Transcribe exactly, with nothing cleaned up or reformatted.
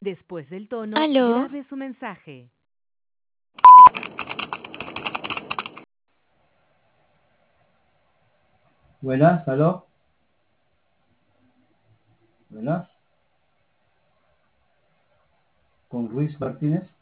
Después del tono, Aló, grabe su mensaje. Buenas, aló. Buenas. Con Luis Martínez.